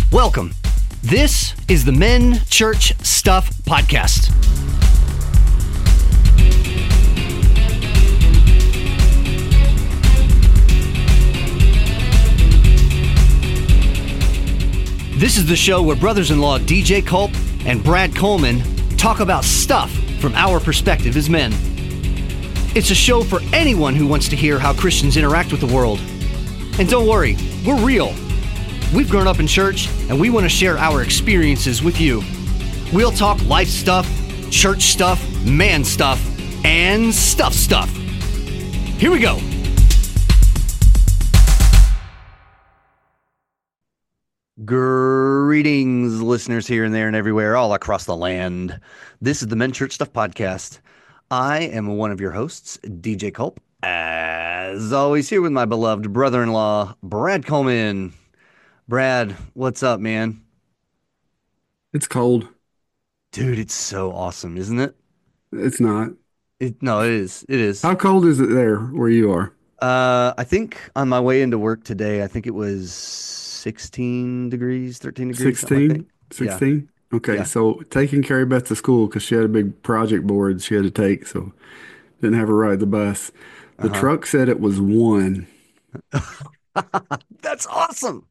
Welcome. This is the Men Church Stuff Podcast. This is the show where brothers-in-law DJ Culp and Brad Coleman talk about stuff from our perspective as men. It's a show for anyone who wants to hear how Christians interact with the world. And don't worry, we're real. We've grown up in church, and we want to share our experiences with you. We'll talk life stuff, church stuff, man stuff, and stuff. Here we go. Greetings, listeners here and there and everywhere, all across the land. This is the Men Church Stuff Podcast. I am one of your hosts, DJ Culp. As always, here with my beloved brother-in-law, Brad Coleman. Brad, what's up, man? It's cold. Dude, it's so awesome, isn't it? It's not. No, it is. It is. How cold is it there where you are? I think on my way into work today, I think it was 16 degrees, 13 degrees, something like that. 16? Yeah, 16? Okay, yeah. so taking Carrie Beth to school because she had a big project board she had to take, so didn't have her ride the bus. The Uh-huh. truck said it was 1. That's awesome.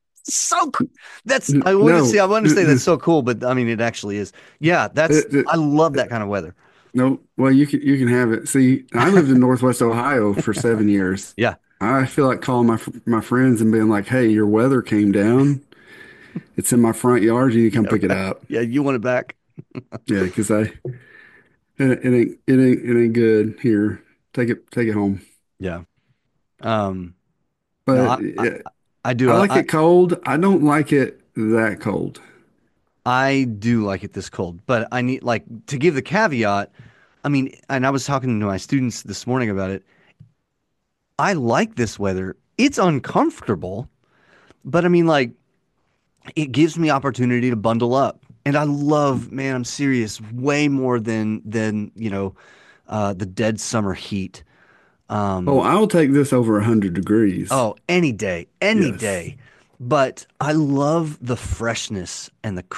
No, I want to say that's so cool, but I mean, it actually is. Yeah, I love that kind of weather. no. Well, you can have it. See, I lived in Northwest Ohio for 7 years. Yeah. I feel like calling my friends and being like, "Hey, your weather came down. It's in my front yard. You need to come pick it up." Yeah, you want it back? Yeah, because it ain't good here. Take it home. Yeah. Um, no, But I yeah, I do. I like I it cold. I don't like it that cold. I do like it this cold, but I need like to give the caveat. I mean, and I was talking to my students this morning about it. I like this weather. It's uncomfortable, but I mean, like, it gives me opportunity to bundle up. And I love, man, I'm serious, way more than the dead summer heat. Oh, Um, I'll take this over 100 degrees. oh, any day, any Yes. day. But I love the freshness and the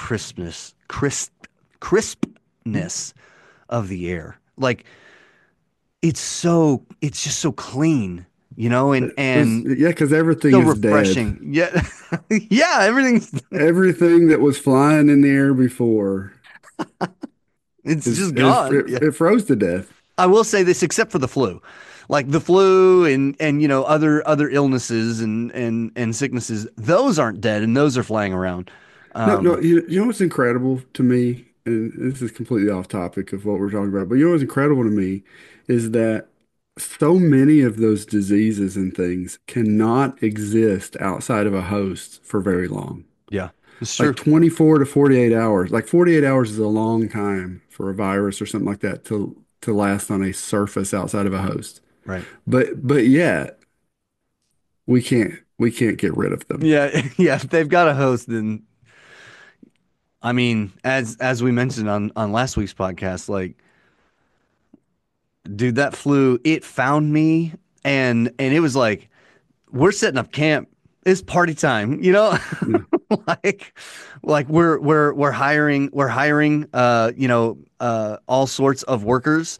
crispness of the air. Like it's just so clean, and Yeah, because everything so is dead. refreshing. Yeah. Yeah, everything's Everything that was flying in the air before it's is, just is gone. it, Yeah. it froze to death. I will say this except for the flu. Like the flu and other illnesses and sicknesses, those aren't dead and those are flying around. No, no, Um, you know what's incredible to me, and this is completely off topic of what we're talking about, but you know what's incredible to me is that so many of those diseases and things cannot exist outside of a host for very long. yeah, it's Like true. 24 to 48 hours. Like 48 hours is a long time for a virus or something like that to last on a surface outside of a host. Right. But yet we can't get rid of them. Yeah, yeah. If they've got a host, then I mean, as we mentioned on last week's podcast, like, dude, that flu, it found me, and it was like we're setting up camp. It's party time, Yeah. like like we're hiring all sorts of workers.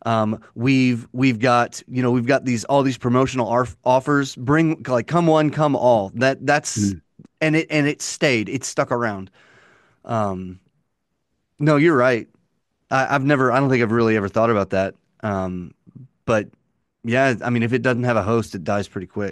We've got these all these promotional offers. Bring like come one, come all. That's Mm. and it stayed. It stuck around. Um, no, you're right. I don't think I've really ever thought about that. Um, but yeah, I mean, if it doesn't have a host, it dies pretty quick.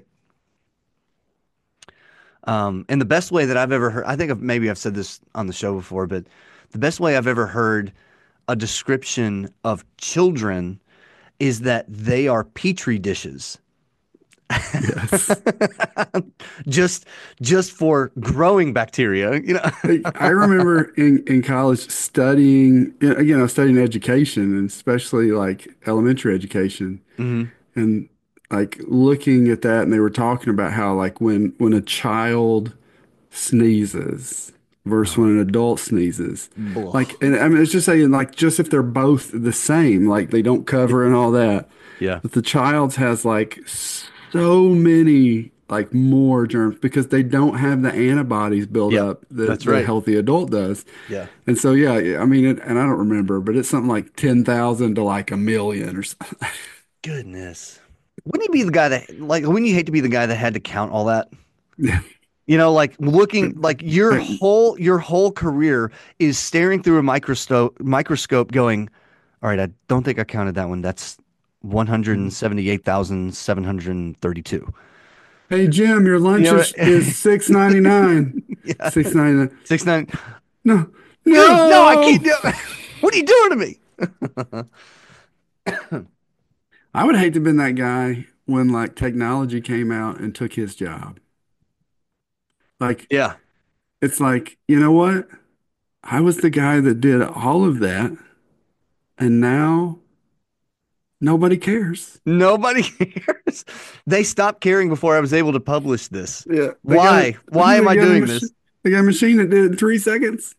And the best way that I've ever heard, I think maybe I've said this on the show before, but the best way I've ever heard a description of children is that they are petri dishes. Yes. just just for growing bacteria. I remember in college studying, again, I was studying education and especially like elementary education Hmm. and like looking at that and they were talking about how like when a child sneezes versus when an adult sneezes. Like, Blah. and I mean, it's just saying like just if they're both the same, like they don't cover and all that, Yeah. but the child's has like so many like more germs because they don't have the antibodies built Yep, up that that's the right. healthy adult does. Yeah. And so, yeah, I mean, and I don't remember, but it's something like 10,000 to like a million or something. Goodness. Wouldn't you be the guy that like wouldn't you hate to be the guy that had to count all that? Yeah. You know, like looking like your whole career is staring through a microscope going, all right, I don't think I counted that one. That's 178,732. Hey, Jim, your You lunch know what? is 6.99. Yeah. 6.99. 6 9. No, Dude, no, I no. can't do it. What are you doing to me? I would hate to have been that guy when like technology came out and took his job. Like, Yeah. it's like, you know what? I was the guy that did all of that, and now nobody cares. Nobody cares. They stopped caring before I was able to publish this. Yeah, they got it. Why? Why am I doing this? They got a machine that did it in 3 seconds.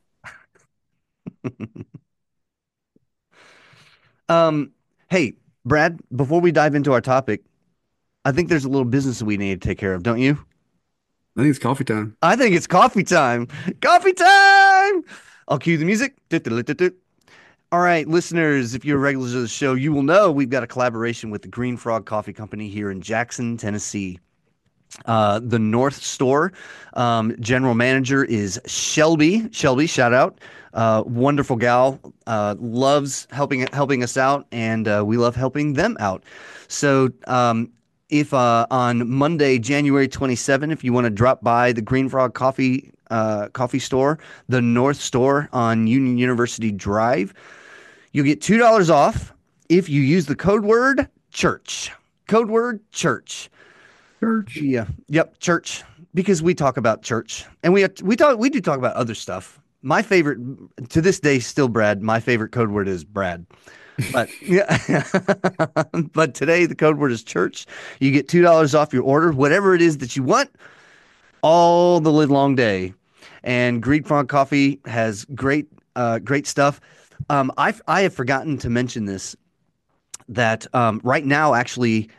Um, hey, Brad, before we dive into our topic, I think there's a little business that we need to take care of, don't you? I think it's coffee time. I think it's coffee time. Coffee time. I'll cue the music. All right, listeners, if you're regulars of the show, you will know we've got a collaboration with the Green Frog Coffee Company here in Jackson, Tennessee. The North Store general manager is Shelby. Shelby, shout out. Wonderful gal. Loves helping us out, and we love helping them out. So if on Monday, January 27, if you want to drop by the Green Frog Coffee Store, the North Store on Union University Drive, you'll get $2 off if you use the code word church. Code word church. Church. Yeah. Yep. Church. Because we talk about church, and we do talk about other stuff. My favorite to this day, still Brad. My favorite code word is Brad. But yeah, but today the code word is church. You get $2 off your order, whatever it is that you want, all the live long day. And Green Frog Coffee has great stuff. I have forgotten to mention this that right now actually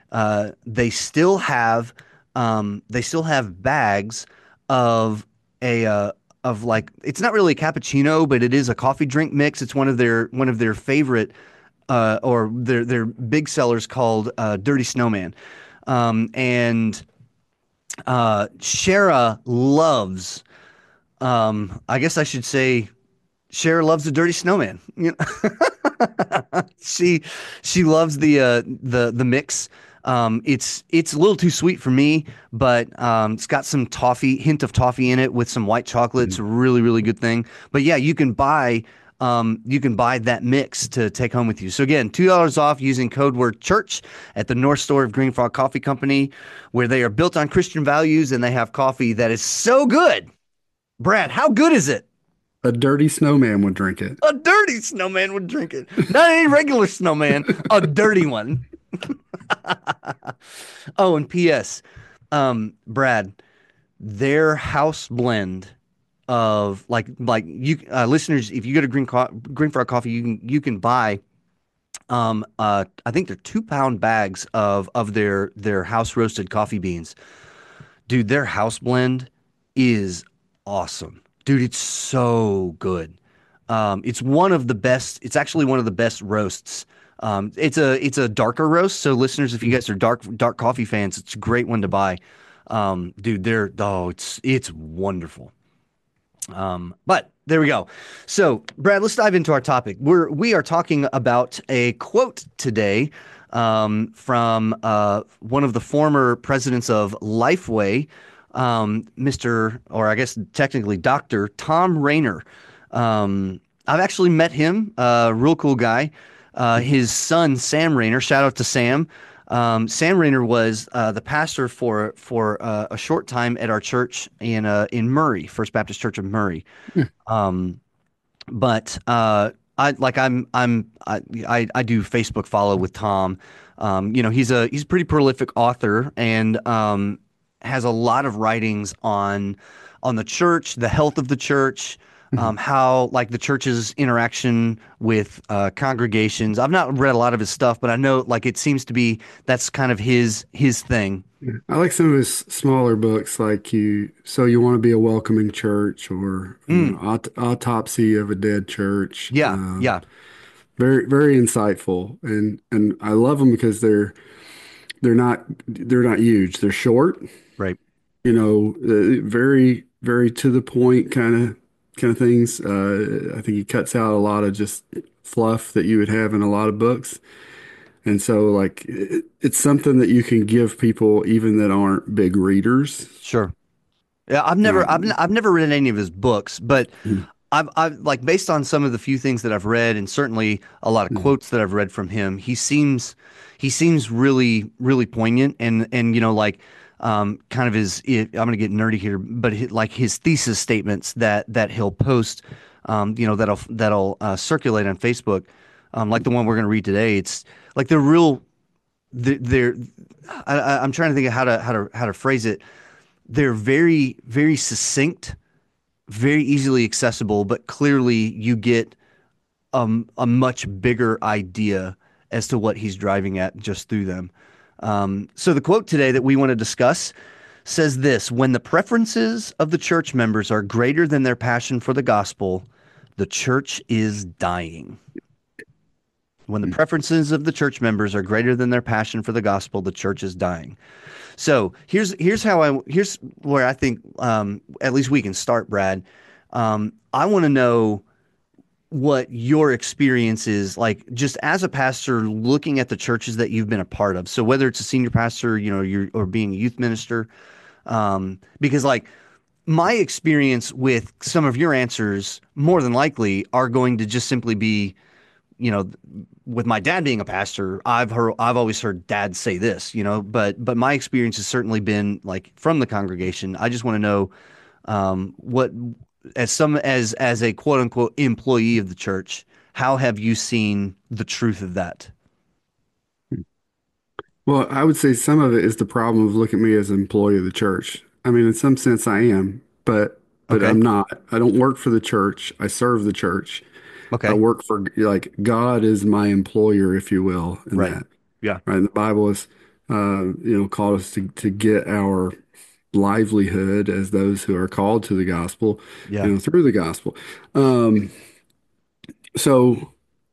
they still have bags of a of like it's not really a cappuccino, but it is a coffee drink mix. It's one of their favorite or their big sellers called Dirty Snowman, and Shara loves. I guess I should say Shara loves the Dirty Snowman. You know? She loves the mix. It's a little too sweet for me, but it's got some hint of toffee in it with some white chocolate. It's a really, really good thing. But yeah, you can buy that mix to take home with you. So again, $2 off using code word church at the North Store of Green Frog Coffee Company, where they are built on Christian values and they have coffee that is so good. Brad, how good is it? A dirty snowman would drink it. A dirty snowman would drink it. Not any regular snowman, a dirty one. Oh, and P.S. Brad, their house blend of like you listeners, if you go to Green Frog Coffee, you can buy I think they're 2 pound bags of their house roasted coffee beans. Dude, their house blend is awesome. Dude, it's so good. It's one of the best. It's actually one of the best roasts. It's a darker roast. So listeners, if you guys are dark coffee fans, it's a great one to buy. Dude, it's wonderful. But there we go. So, Brad, let's dive into our topic. We are talking about a quote today from one of the former presidents of Lifeway, Mr. or I guess technically Dr. Tom Rainer. I've actually met him, real cool guy. His son, Sam Rainer, shout out to Sam. Sam Rainer was the pastor for a short time at our church in Murray, First Baptist Church of Murray. But I like I do Facebook follow with Tom. He's a pretty prolific author and has a lot of writings on the church, the health of the church, Mhm. how like the church's interaction with congregations. I've not read a lot of his stuff, but I know like it seems to be that's kind of his thing. Yeah. I like some of his smaller books, like So You Want to Be a Welcoming Church, or Mm, Autopsy of a Dead Church. yeah, yeah, Very, very insightful, and I love them because they're not huge. They're short, right. very, very to the point kind of things. I think he cuts out a lot of just fluff that you would have in a lot of books. And so like it's something that you can give people even that aren't big readers. Sure. Yeah, Um, I've never read any of his books, but I've like based on some of the few things that I've read, and certainly a lot of quotes that I've read from him, he seems really really poignant, and you know like kind of I'm gonna get nerdy here, but like his thesis statements that he'll post, you know that'll circulate on Facebook, like the one we're gonna read today. It's like they're real. They're I'm trying to think of how to phrase it. They're very very succinct, very easily accessible, but clearly you get a much bigger idea as to what he's driving at just through them. So the quote today that we want to discuss says this: when the preferences of the church members are greater than their passion for the gospel, the church is dying. When the preferences of the church members are greater than their passion for the gospel, the church is dying. So here's where I think at least we can start, Brad. I want to know what your experience is like just as a pastor looking at the churches that you've been a part of. So whether it's a senior pastor, you know, you're or being a youth minister, because like my experience with some of your answers more than likely are going to just simply be, you know, with my dad being a pastor, I've always heard dad say this, you know, but my experience has certainly been like from the congregation. I just want to know what as a quote unquote employee of the church, how have you seen the truth of that? well, I would say some of it is the problem of looking at me as an employee of the church. I mean, in some sense I am, but Okay. I'm not. I don't work for the church. I serve the church. I Okay. work for like God is my employer, if you will, in Right. that. Yeah. Right. And the Bible is called us to get our livelihood as those who are called to the gospel, Yeah. through the gospel. Um, so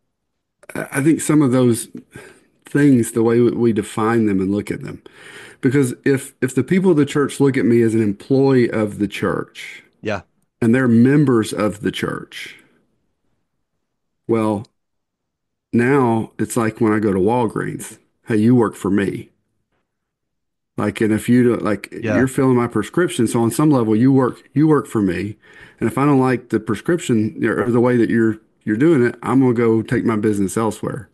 I think some of those things, the way we define them and look at them, because if the people of the church look at me as an employee of the church Yeah. and they're members of the church, well, now it's like when I go to Walgreens, hey, you work for me. Like, and if you don't like, Yeah. you're filling my prescription. So on some level, you work for me. And if I don't like the prescription or the way that you're doing it, I'm gonna go take my business elsewhere.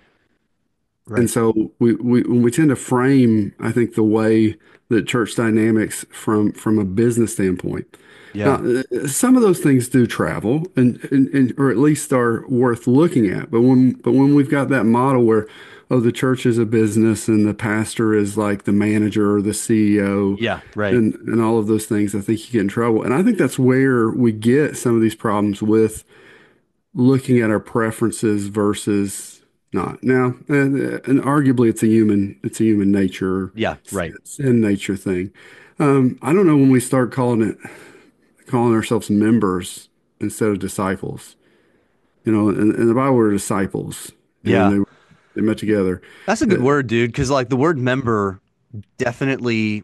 And Right. so we tend to frame, I think, the way that church dynamics from a business standpoint. Now, Yeah. some of those things do travel and or at least are worth looking at. But when we've got that model where, oh, the church is a business and the pastor is like the manager or the CEO Yeah. Right. and all of those things, I think you get in trouble. And I think that's where we get some of these problems with looking at our preferences versus not. Now, and arguably it's a human nature, Yeah. Right. sin nature thing. I don't know when we start calling ourselves members instead of disciples. In the Bible we're disciples, and Yeah. they met together. That's a good Uh, word, dude, because like the word member definitely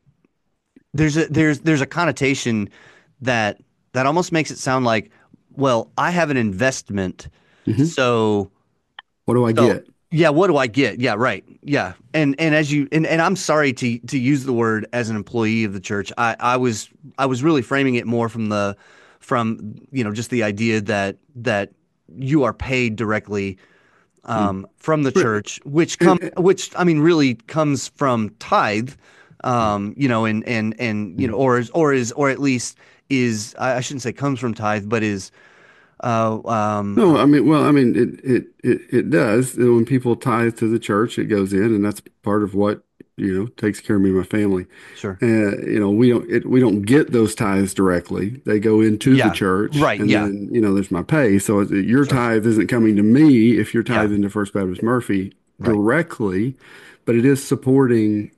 there's a connotation that almost makes it sound like, well, I have an investment, mhm. so What do I so get? yeah, what do I get? Yeah, right. Yeah. And as you and I'm sorry to use the word as an employee of the church. I was really framing it more from you know just the idea that you are paid directly Mm. from the But church, and, which I mean really comes from tithe, you know, and you know, mm. or at least is I shouldn't say comes from tithe, but is uh, um, No, I mean, well, I mean, it does. When people tithe to the church, it goes in, and that's part of what. takes care of me and my family. Sure. We don't get those tithes directly. They go into the Yeah. church, Right. and Yeah. then there's my pay. So your Sure. tithe isn't coming to me if you're Yeah. tithed into First Baptist Murphy Right. directly, but it is supporting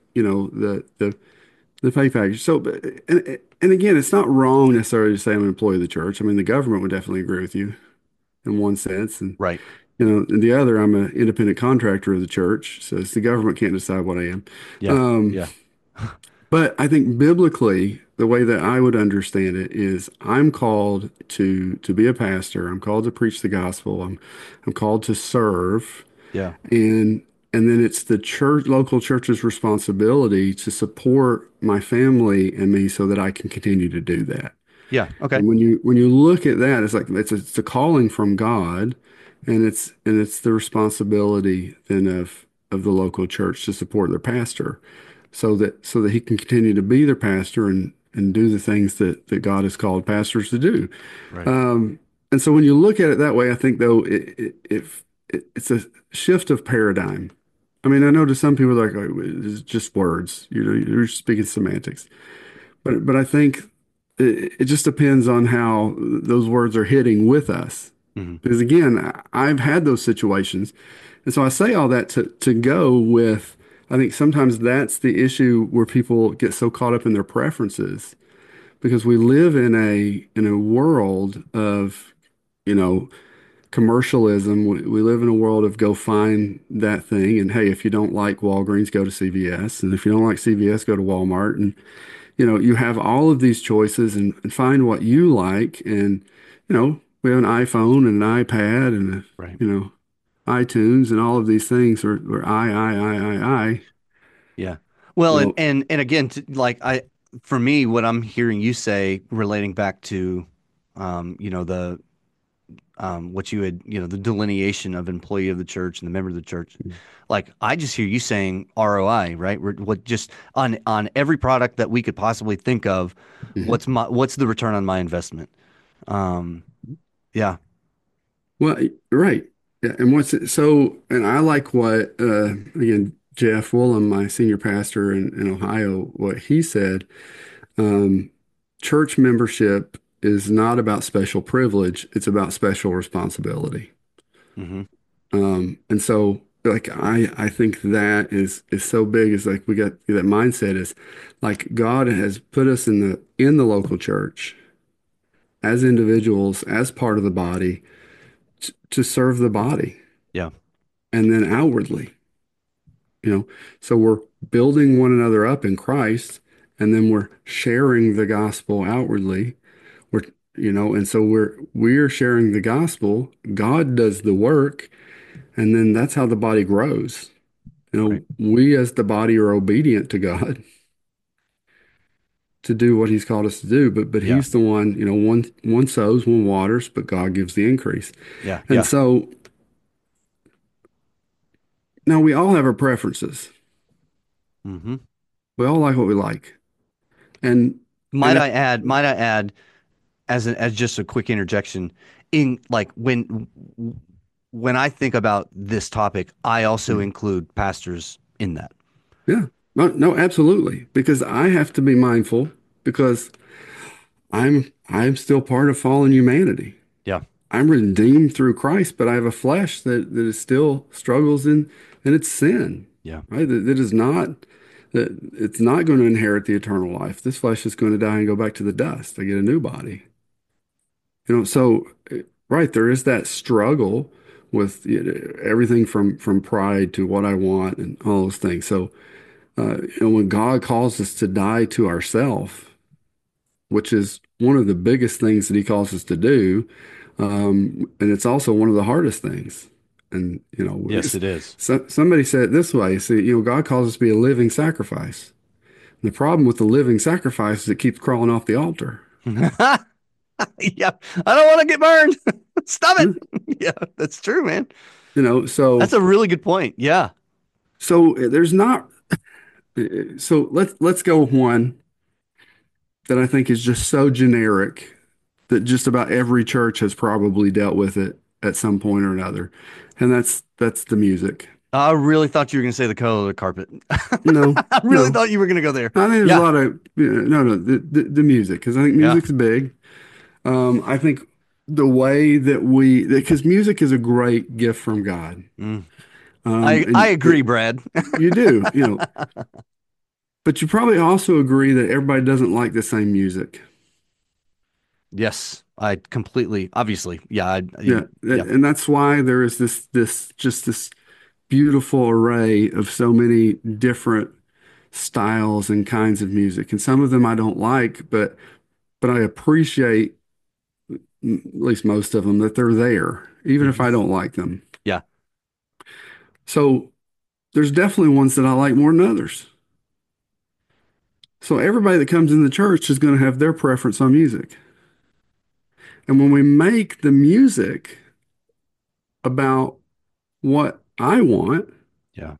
the pay package. So, and again, it's not wrong necessarily to say I'm an employee of the church. I mean, the government would definitely agree with you in one sense, and Right. in the other, I'm an independent contractor of the church, so it's the government can't decide what I am. Yeah. Um, Yeah. but I think biblically, the way that I would understand it is I'm called to be a pastor. I'm called to preach the gospel. I'm called to serve, Yeah. and and then it's the local church's responsibility to support my family and me so that I can continue to do that. Yeah. Okay. And when you look at that, it's like it's a calling from God, and it's the responsibility then of the local church to support their pastor, so that he can continue to be their pastor and do the things that God has called pastors to do. Right. And so when you look at it that way, I think though it's a shift of paradigm. I mean, I know to some people like, oh, it's just words, you're speaking semantics. But I think it just depends on how those words are hitting with us. Hmm. Because again, I've had those situations. And so I say all that to go with, I think sometimes that's the issue where people get so caught up in their preferences because we live in a world of, you know, commercialism. We live in a world of go find that thing. And hey, if you don't like Walgreens, go to CVS. And if you don't like CVS, go to Walmart. And you have all of these choices and find what you like. And, we have an iPhone and an iPad and, Right. iTunes and all of these things are I. Yeah. Well, and Well, and and again, for me, what I'm hearing you say, relating back to, the what you had, the delineation of employee of the church and the member of the church. Like, I just hear you saying ROI, right? What just on every product that we could possibly think of, mhm. what's the return on my investment? Um, yeah. Well, right. Yeah. And and I like what, again, Jeff Woolam, my senior pastor in Ohio, what he said. Um, Church membership is not about special privilege, it's about special responsibility. Hmm. And so like I think that is so big. It's like we got that mindset is like God has put us in the local church as individuals, as part of the body to serve the body Yeah. and then outwardly, you know. So we're building one another up in Christ and then we're sharing the gospel outwardly. We're and so we're sharing the gospel. God does the work, and then that's how the body grows. Right. We as the body are obedient to God to do what He's called us to do, but Yeah. He's the one, one sows, one waters, but God gives the increase. Yeah. And Yeah. so now we all have our preferences. Hmm. We all like what we like. And Might and I add? Might I add? As just a quick interjection, in like when I think about this topic, I also include pastors in that. yeah, no, no, absolutely. Because I have to be mindful because I'm still part of fallen humanity. Yeah. I'm redeemed through Christ, but I have a flesh that is still struggles in its sin, Yeah. right? That is not that it's not going to inherit the eternal life. This flesh is going to die and go back to the dust. I get a new body. So right, there is that struggle with everything from pride to what I want and all those things. So when God calls us to die to ourself, which is one of the biggest things that he calls us to do. And it's also one of the hardest things. And, Yes, it is. somebody said it this way. See, God calls us to be a living sacrifice. And the problem with the living sacrifice is it keeps crawling off the altar. Yeah. I don't want to get burned. Stop it. Yeah, that's true, man. You know, That's so, a really good point. Yeah. so there's not, so let's go with one that I think is just so generic that just about every church has probably dealt with it at some point or another. And that's the music. I really thought you were going to say the color of the carpet. No, I really no. thought you were going to go there. I think there's a Yeah. lot of no, no, the music because I think Yeah. music's big. I think the way that because music is a great gift from God. Mm. I And agree, Brad. you do, but you probably also agree that everybody doesn't like the same music. Yes, I completely, obviously. Yeah. Yeah, Yeah. and that's why there is this beautiful array of so many different styles and kinds of music. And some of them I don't like, but I appreciate at least most of them that they're there, even if Mhm. I don't like them. Yeah. So there's definitely ones that I like more than others. So everybody that comes in the church is going to have their preference on music. And when we make the music about what I want, Yeah.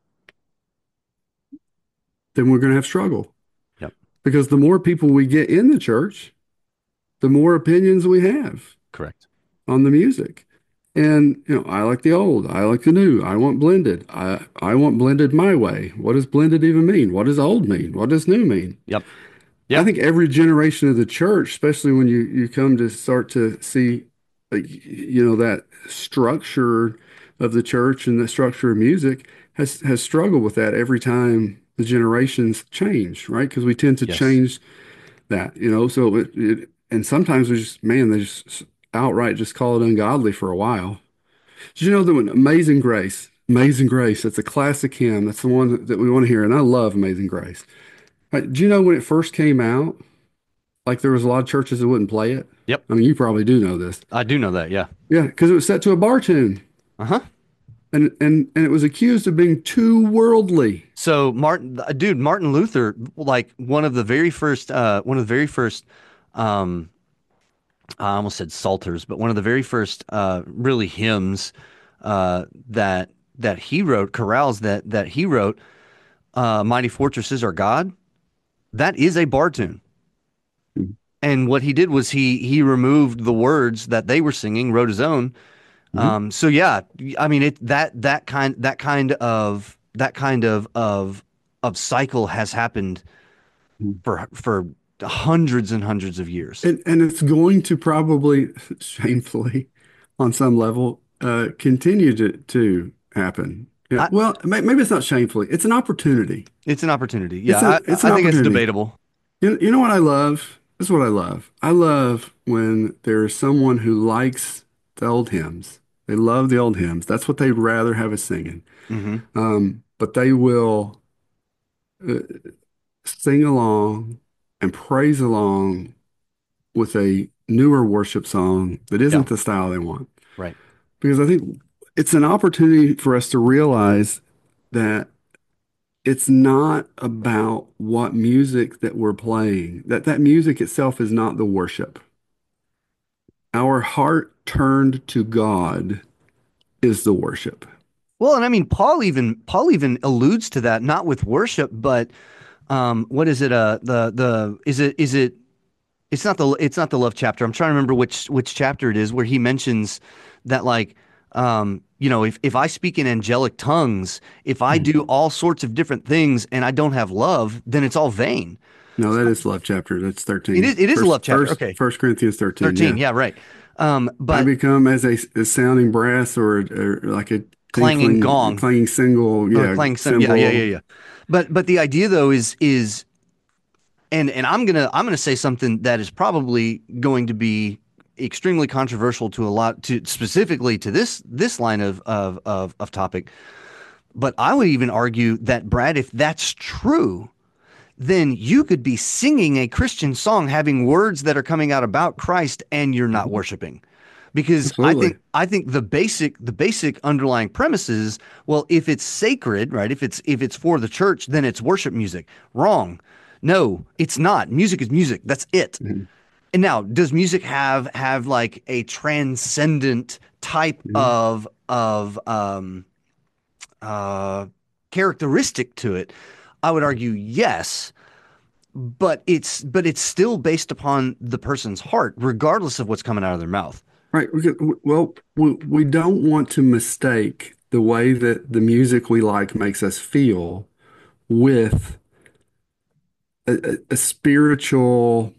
then we're going to have struggle. Yep. Because the more people we get in the church, the more opinions we have Correct. on the music. And, I like the old, I like the new, I want blended. I want blended my way. What does blended even mean? What does old mean? What does new mean? Yep. I Yeah. think every generation of the church, especially when you come to start to see, like, that structure of the church and the structure of music has struggled with that every time the generations change, right? Because we tend to Yes. change that, so and sometimes we just, man, they just outright just call it ungodly for a while. Did you know that when Amazing Grace, that's a classic hymn. That's the one that we want to hear. And I love Amazing Grace. Do you know when it first came out, like there was a lot of churches that wouldn't play it? Yep. I mean, you probably do know this. I do know that. Yeah. Yeah, because it was set to a bar tune Uh-huh. and it was accused of being too worldly. So Martin Luther, like one of the very first, um, I almost said psalters, but one of the very first, really hymns, that he wrote, chorales that he wrote, "Mighty Fortresses Are God." That is a bar tune. And what he did was he removed the words that they were singing, wrote his own. Mhm. So yeah, I mean that kind of cycle has happened for hundreds and hundreds of years. And it's going to probably shamefully, on some level, continue to happen. Yeah. I, Well, maybe it's not shamefully. It's an opportunity. it's an opportunity. It's Yeah, an it's I an think it's opportunity. debatable. You know what I love? This is what I love. I love when there's someone who likes the old hymns. They love the old hymns. That's what they'd rather have us singing. Hmm. But they will uh, sing along and praise along with a newer worship song that Yeah, isn't the style they want. right. Because I think it's an opportunity for us to realize that it's not about what music that we're playing, that music itself is not the worship. Our heart turned to God is the worship. Well, and I mean, Paul even alludes to that, not with worship, but what is it? The is it? It's not the love chapter. I'm trying to remember which chapter it is where he mentions that, like, if I speak in angelic tongues, if I do all sorts of different things and I don't have love, then it's all vain. No, that So is love chapter. That's it 13. is a love chapter. Okay, First Corinthians 13. 13. Yeah. Yeah, right. I But become as a sounding brass or like a clanging gong. clanging cymbal, Oh, yeah, clang cymbal. Yeah, yeah, yeah, cymbal. yeah. But the idea though is and I'm gonna say something that is probably going to be extremely controversial to a lot to specifically to this line of topic. But I would even argue that, Brad, if that's true, then you could be singing a Christian song having words that are coming out about Christ and you're not Mhm. worshiping. Because I think Absolutely. I think the basic underlying premise is, well, if it's sacred, right? If it's for the church, then it's worship music. Wrong. No, it's not. Music is music. That's it. Mhm. And now, does music have like a transcendent type Mhm. of characteristic to it? I would argue yes, but it's still based upon the person's heart, regardless of what's coming out of their mouth. Right. Well, we don't want to mistake the way that the music we like makes us feel with a spiritualness.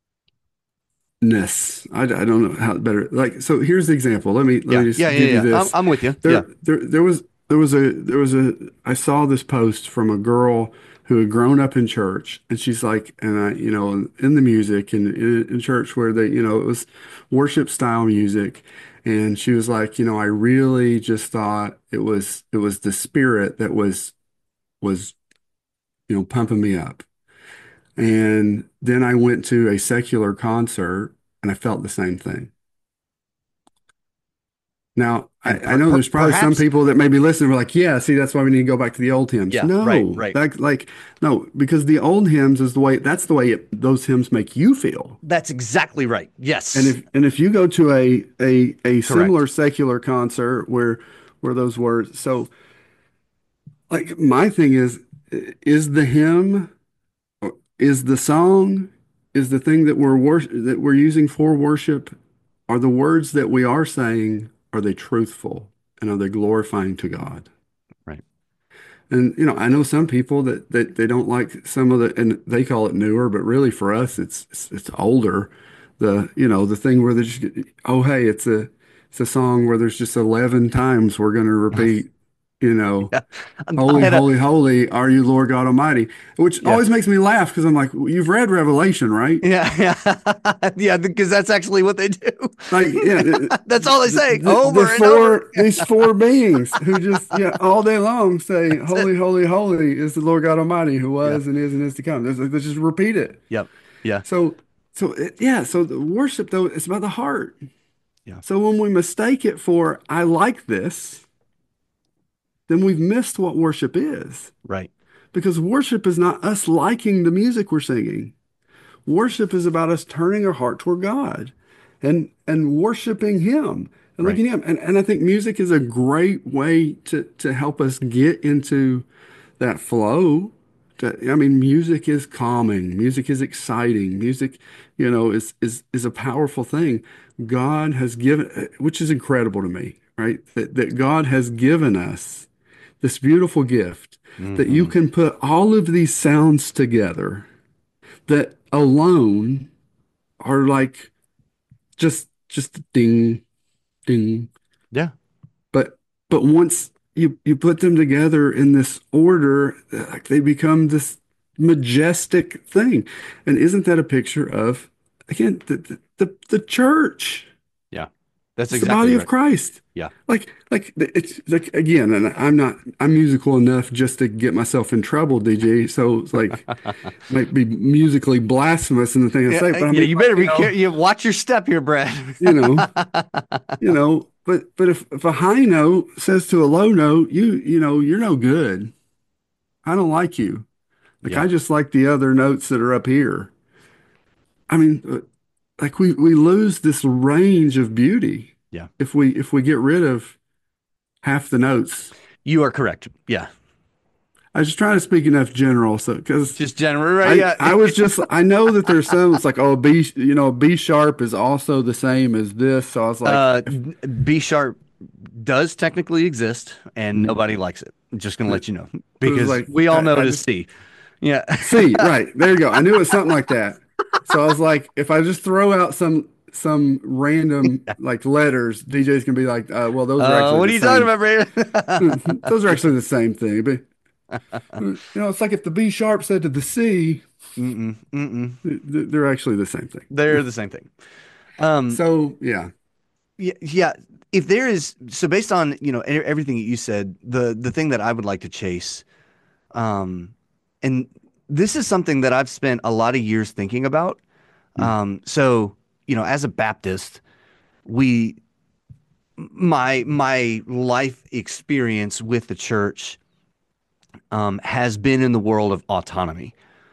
I don't know how better like so here's the example. Let me Yeah, yeah, just yeah, give you yeah. I'm, this. I'm with you. Yeah. There was a I saw this post from a girl who had grown up in church, and she's like, and I, in the music and in church where they, it was worship style music, and she was like, I really just thought it was the spirit that was pumping me up. And then I went to a secular concert and I felt the same thing. Now, And I know there's probably some perhaps, people that may be listening who are like, yeah, see, that's why we need to go back to the old hymns. yeah, right, No, right. no, because the old hymns is that's the way those hymns make you feel. That's exactly right. And Yes. if you go to a Correct. similar secular concert where those words, so like my thing is the hymn, is the song, is the thing that we're using for worship, are the words that we are saying, are they truthful and are they glorifying to God? Right. And I know some people that they don't like some of the, and they call it newer, but really for us, it's older. The thing where they just, oh hey, it's a song where there's just 11 times we're going to repeat, you know, Yeah. I holy, had a, holy, holy are you, Lord God Almighty, which yeah. always makes me laugh because I'm like, you've read Revelation, right? Yeah, yeah, yeah, because that's actually what they do. Like, yeah, That's all they say the over and over. four these four beings who just all day long say, That's it. "Holy, holy, holy is the Lord God Almighty, who Yeah. was and is to come." They just repeat it. Yep. Yeah. So, yeah. So the worship though, it's about the heart. Yeah. So when we mistake it for "I like this," then we've missed what worship is. Right. Because worship is not us liking the music we're singing. Worship is about us turning our heart toward God and worshiping Him and Right. looking at Him. And I think music is a great way to help us get into that flow. I mean, music is calming, music is exciting, music, is a powerful thing. God has given, which is incredible to me, right? That God has given us this beautiful gift that you Hmm. can put all of these sounds together that alone are like just ding ding, Yeah. but once you put them together in this order, like they become this majestic thing. And isn't that a picture of, again, the church? Yeah. That's It's the exactly body of right. Christ. Yeah. Like it's like, again, and I'm musical enough just to get myself in trouble, DJ. So it's like might be musically blasphemous in the thing I Yeah. say, but I Yeah. mean, You like, better be careful. You watch your step here, Brad. you know, but if a high note says to a low note, you're no good. I don't like you. Like Yeah. I just like the other notes that are up here. I mean, like we lose this range of beauty Yeah. if we get rid of half the notes. You are correct. Yeah. I was just trying to speak enough general, so because Just general, right? I Yeah. I was just I know that there's some, it's like, oh, B sharp is also the same as this, so I was like, B sharp does technically exist, and mm, nobody likes it. I'm just gonna it let you know was because like we all know I to just C. Yeah. C, right, there you go. I knew it was something like that. So I was like, if I just throw out some random like letters, DJ's gonna be like, well, those are actually What the are you talking same. about, Brandon? Those are actually the same thing. But it's like if the B sharp said to the C, Mm-mm, mm-mm. they're actually the same thing. They're the same thing. Um, So yeah. yeah, yeah. If there is, so based on, everything that you said, the thing that I would like to chase, um, and this is something that I've spent a lot of years thinking about. Mm, So, as a Baptist, we, my life experience with the church, has been in the world of autonomy.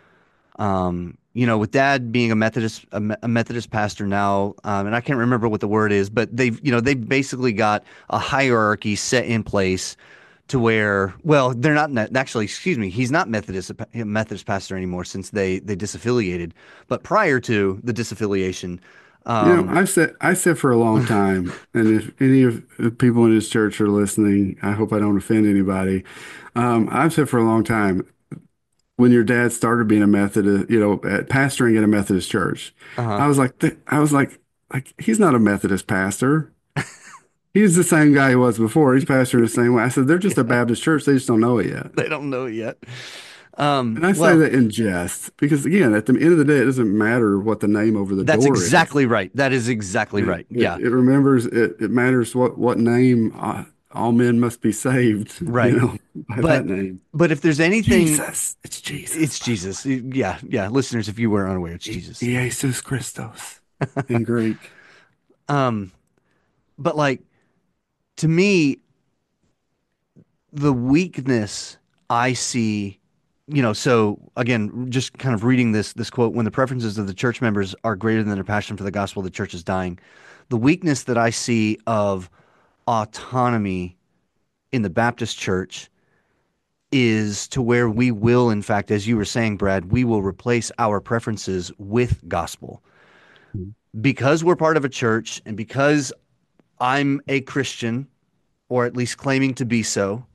With Dad being a Methodist pastor now, and I can't remember what the word is, but they've basically got a hierarchy set in place to where, well, they're not actually, excuse me, he's not Methodist pastor anymore since they disaffiliated. But prior to the disaffiliation, I said for a long time, and if any of the people in this church are listening, I hope I don't offend anybody. I've said for a long time, when your dad started being a Methodist, pastoring at a Methodist church, Uh-huh. I was like, he's not a Methodist pastor. He's the same guy he was before. He's pastoring the same way. I said, they're just a Baptist church. They just don't know it yet. They don't know it yet. And I say Well, that in jest because, again, at the end of the day, it doesn't matter what the name over the that's door is. exactly right. That is exactly It, right. it, Yeah, it remembers it matters what name all men must be saved, right. by that But name. but if there's anything, Jesus. It's Jesus, it's by the way. Jesus. Yeah, yeah. Listeners, if you were unaware, it's Jesus. Jesus Christos in Greek. Um, but like to me, the weakness I see, so again, just kind of reading this quote, when the preferences of the church members are greater than their passion for the gospel, the church is dying. The weakness that I see of autonomy in the Baptist church is to where we will, in fact, as you were saying, Brad, we will replace our preferences with gospel. Because we're part of a church and because I'm a Christian, or at least claiming to be so,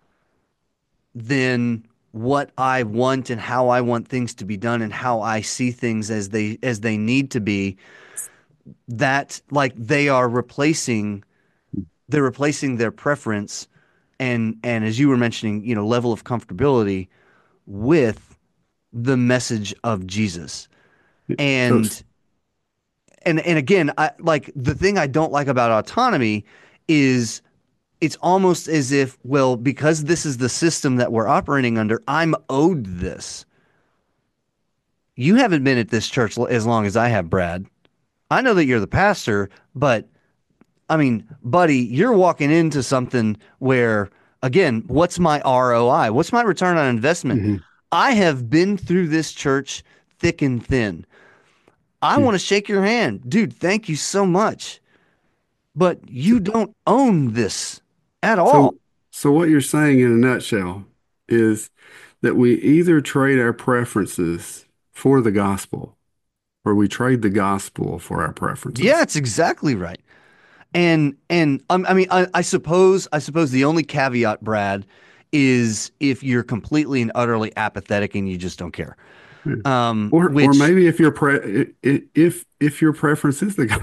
then what I want and how I want things to be done and how I see things as they need to be, that like they're replacing their preference and as you were mentioning, level of comfortability with the message of Jesus. So, And again, I like the thing I don't like about autonomy is it's almost as if, well, because this is the system that we're operating under, I'm owed this. You haven't been at this church as long as I have, Brad. I know that you're the pastor, but I mean, buddy, you're walking into something where, again, what's my ROI? What's my return on investment? mhm, I have been through this church thick and thin. I mhm. want to shake your hand. Dude, thank you so much. But you don't own this at all. So, so what you're saying in a nutshell is that we either trade our preferences for the gospel or we trade the gospel for our Yeah, preferences. it's exactly right. I suppose the only caveat, Brad, is if you're completely and utterly apathetic and you just don't care. Yeah. Or Which, maybe if your preference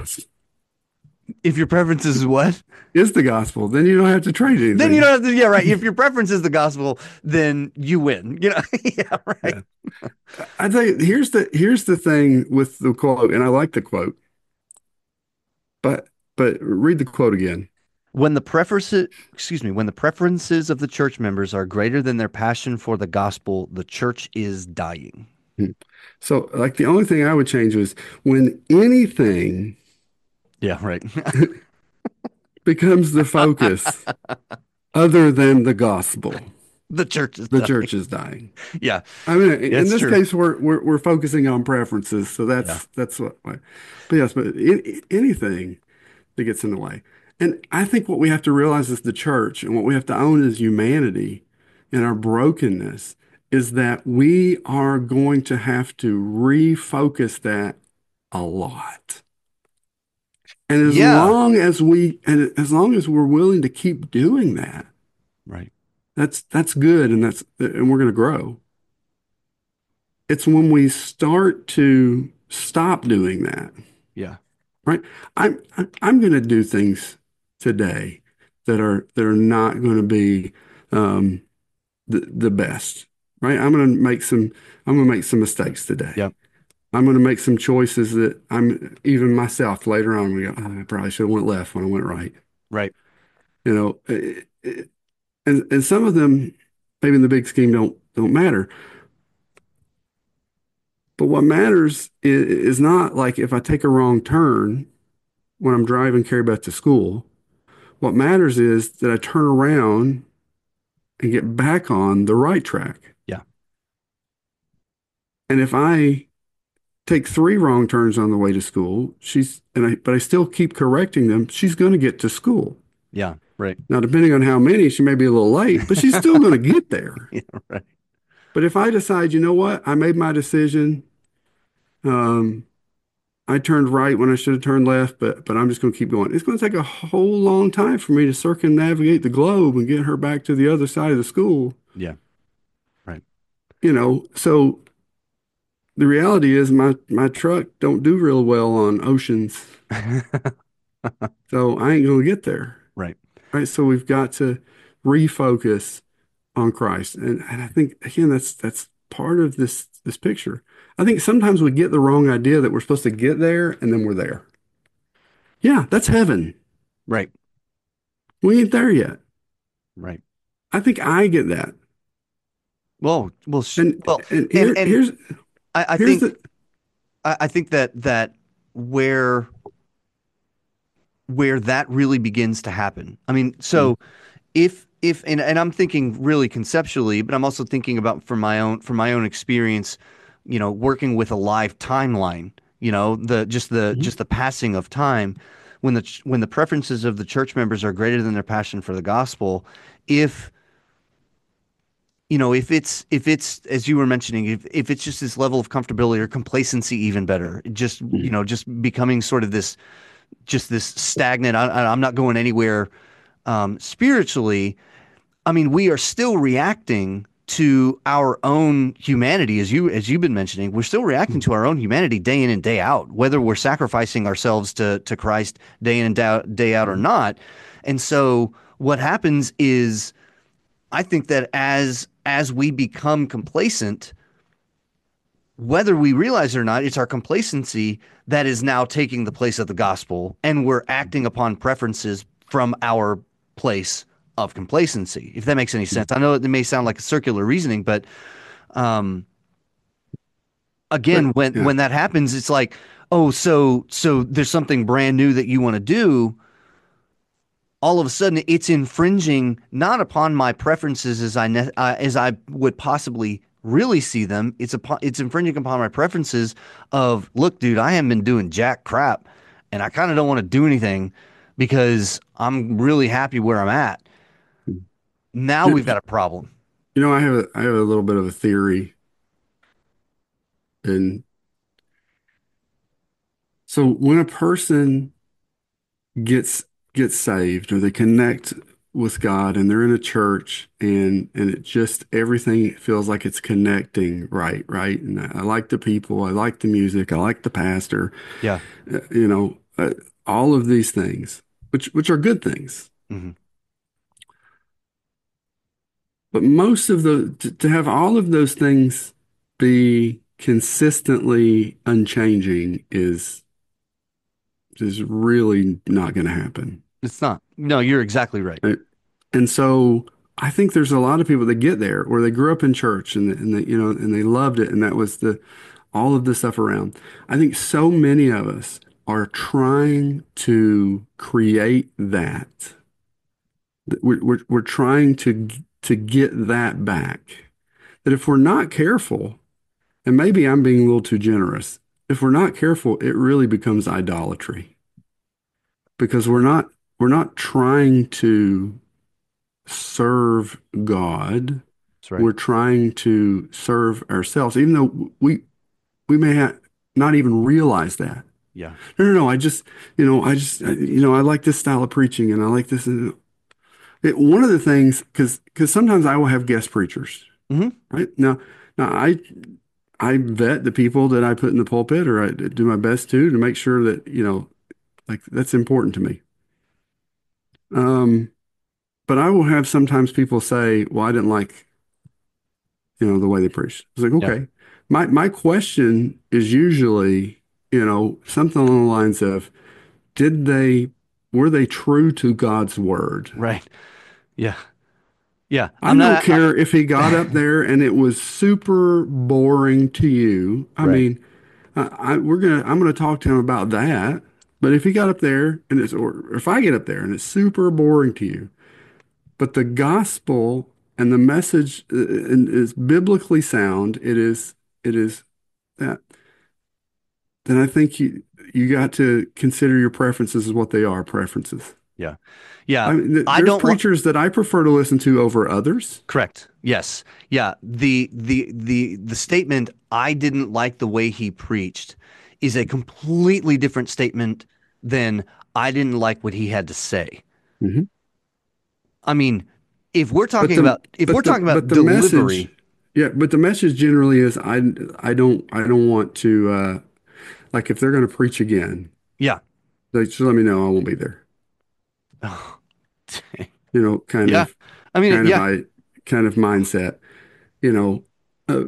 if your preference is what, is the gospel, then you don't have to trade then you anything. don't have to. Yeah, right. If your preference is the gospel, then you win. Yeah, right. Yeah. I think here's the thing with the quote, and I like the quote, but read the quote again. When the preferences of the church members are greater than their passion for the gospel, the church is dying. Hmm. So, like, the only thing I would change was when anything Yeah, right. becomes the focus other than the gospel, The church is the dying. church is dying. Yeah, I mean, in it's this true. case, we're focusing on preferences, so Yeah, that's what. But yes, but anything that gets in the way, and I think what we have to realize as the church, and what we have to own as humanity, and our brokenness, is that we are going to have to refocus that a lot. And yeah, as long as we're willing to keep doing that, right. that's good, and we're going to grow. It's when we start to stop doing that, Yeah, right? I'm going to do things today that are not going to be um, the best, right? I'm going to make some mistakes today. yep, I'm going to make some choices that I'm even myself later on. We go, "Oh, I probably should have went left when I went right." right. And some of them, maybe in the big scheme, don't matter. But what matters is not like if I take a wrong turn when I'm driving Carrie Beth to school. What matters is that I turn around and get back on the right track. Yeah, And if I take three wrong turns on the way to school, but I still keep correcting them, she's going to get to school. yeah, right. Now, depending on how many, she may be a little late, but she's still going to get there. Yeah, right. But if I decide, you know what, I made my decision, um, I turned right when I should have turned left, but I'm just going to keep going. It's going to take a whole long time for me to circumnavigate the globe and get her back to the other side of the school. Yeah. Right. So the reality is my truck don't do real well on oceans, so I ain't going to get there. Right. Right? So we've got to refocus on Christ. And I think again that's part of this picture. I think sometimes we get the wrong idea that we're supposed to get there and then we're there. Yeah, that's heaven. Right. We ain't there yet. Right. I think I get that. And Well, and and here and here's I here's think the I think that where that really begins to happen. I mean, so if and I'm thinking really conceptually, but I'm also thinking about from my own experience, working with a live timeline, Mhm. just the passing of time when the preferences of the church members are greater than their passion for the gospel, if if it's as you were mentioning, if it's just this level of comfortability or complacency, even better, just just becoming sort of this stagnant. I'm not going anywhere spiritually. I mean, we are still reacting to our own humanity, as you've been mentioning. We're still reacting to our own humanity day in and day out, whether we're sacrificing ourselves to Christ day in and day out or not. And so, what happens is, I think that as we become complacent, whether we realize it or not, it's our complacency that is now taking the place of the gospel, and we're acting upon preferences from our place of complacency. If that makes any sense, I know it may sound like a circular reasoning, but um, again, but yeah. when that happens, it's like, oh, so there's something brand new that you want to do. All of a sudden, it's infringing not upon my preferences as I would possibly really see them. It's infringing upon my preferences of, look, dude, I haven't been doing jack crap, and I kind of don't want to do anything because I'm really happy where I'm at. Now we've got a problem. I have a little bit of a theory. And so when a person gets gets saved or they connect with God and they're in a church and it just everything feels like it's connecting right, and I like the people, I like the music, I like the pastor, Yeah. uh, you know uh, all of these things, which are good things, Hmm. but most of to have all of those things be consistently unchanging is really not going to happen. It's not. No, you're exactly right. Right? And so I think there's a lot of people that get there or they grew up in church and they loved it and that was the all of the stuff around. I think so many of us are trying to create that. We're trying to get that back. That if we're not careful, and maybe I'm being a little too generous, if we're not careful, it really becomes idolatry because we're not trying to serve God. That's right. We're trying to serve ourselves, even though we may not even realize that. Yeah. No. I like this style of preaching, and I like this. One of the things, because sometimes I will have guest preachers, Hmm. right? Now I vet the people that I put in the pulpit, or I do my best to make sure that like that's important to me. Um, but I will have sometimes people say, "Well, I didn't like." The way they preach. It's like, Yeah. okay. My question is usually, something along the lines of, did they were they true to God's word? Right. Yeah. Yeah. I I'm don't not. care if he got up there and it was super boring to you. I Right. mean, I'm gonna talk to him about that. But if he got up there and or if I get up there and it's super boring to you, but the gospel and the message is biblically sound, it is that, then I think you got to consider your preferences as what they are, preferences. Yeah. Yeah. I mean, I there's don't want. preachers that I prefer to listen to over others. Correct. Yes. Yeah. The statement, I didn't like the way he preached, is a completely different statement than I didn't like what he had to say. Hmm. I mean, But the if we're talking but about the message, delivery, yeah, but the message generally is I don't want to like if they're going to preach again, yeah. they just let me know I won't be there. You know, Yeah. I mean, kind of yeah. I kind of mindset. You know, uh,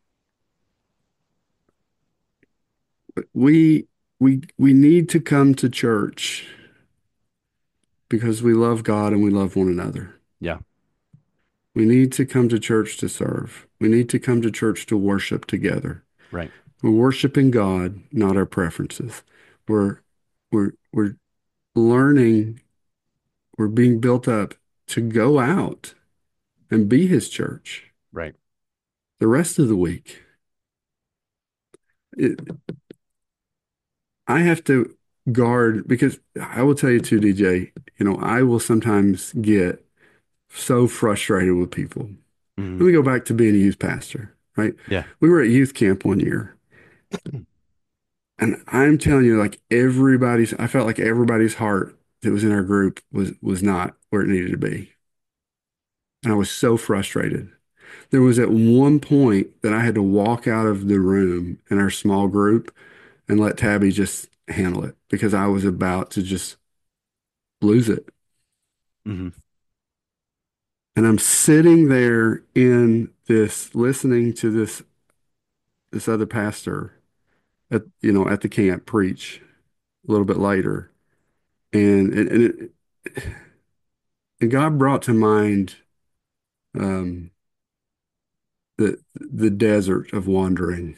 we we need to come to church because we love God and we love one another. Yeah. We need to come to church to serve. We need to come to church to worship together. Right. We're worshiping God, not our preferences. We're we're learning, we're being built up to go out and be his church Right. the rest of the week. It, I have to guard because I will tell you too, DJ, I will sometimes get so frustrated with people. Hmm. Let me go back to being a youth pastor, right? Yeah. We were at youth camp one year, and I'm telling you, like I felt like everybody's heart that was in our group was not where it needed to be. And I was so frustrated. There was at one point that I had to walk out of the room in our small group and let Tabby just handle it because I was about to just lose it. Hmm. And I'm sitting there in this, listening to this other pastor at the camp preach a little bit later, and God brought to mind um, the desert of wandering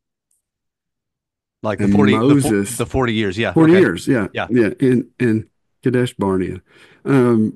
Like and the Moses 40 years. Yeah. 40 Okay. years, yeah, Yeah. yeah, in Kadesh Barnea. Um,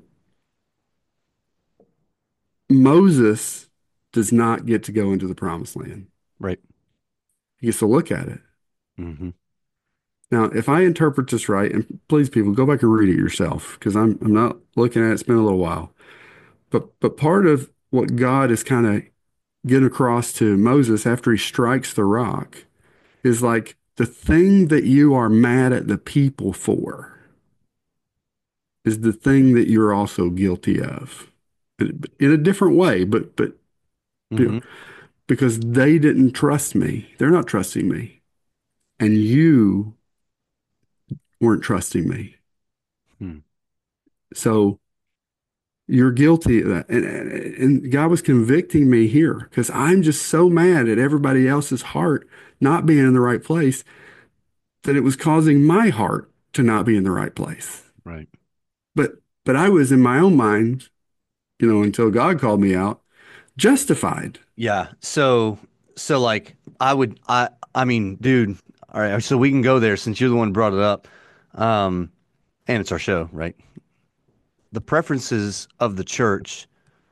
Moses does not get to go into the promised land. Right. He gets to look at it. Hmm. Now, if I interpret this right, and please, people, go back and read it yourself because I'm not looking at it. It's been a little while. But part of what God is kind of getting across to Moses after he strikes the rock is like the thing that you are mad at the people for is the thing that you're also guilty of in a different way, but you know, Hmm. because they didn't trust me. They're not trusting me. And you weren't trusting me. Hmm. So you're guilty of that. And God was convicting me here because I'm just so mad at everybody else's heart not being in the right place that it was causing my heart to not be in the right place. Right. But but I was in my own mind, until God called me out, justified. Yeah. So like I mean, dude, all right, so we can go there since you're the one who brought it up. Um, and it's our show, right? The preferences of the church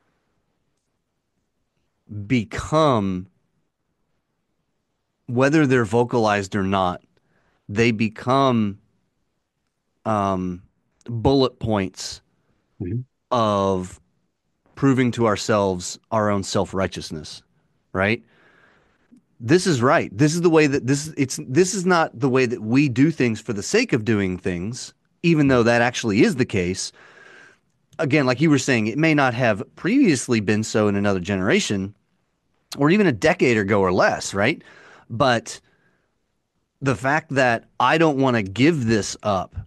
become, whether they're vocalized or not, they become um bullet points Mhm. of proving to ourselves our own self-righteousness, right? This is right. This is the way that this is not the way that we do things for the sake of doing things, even though that actually is the case. Again, like you were saying, it may not have previously been so in another generation or even a decade ago or less, right? But the fact that I don't want to give this up,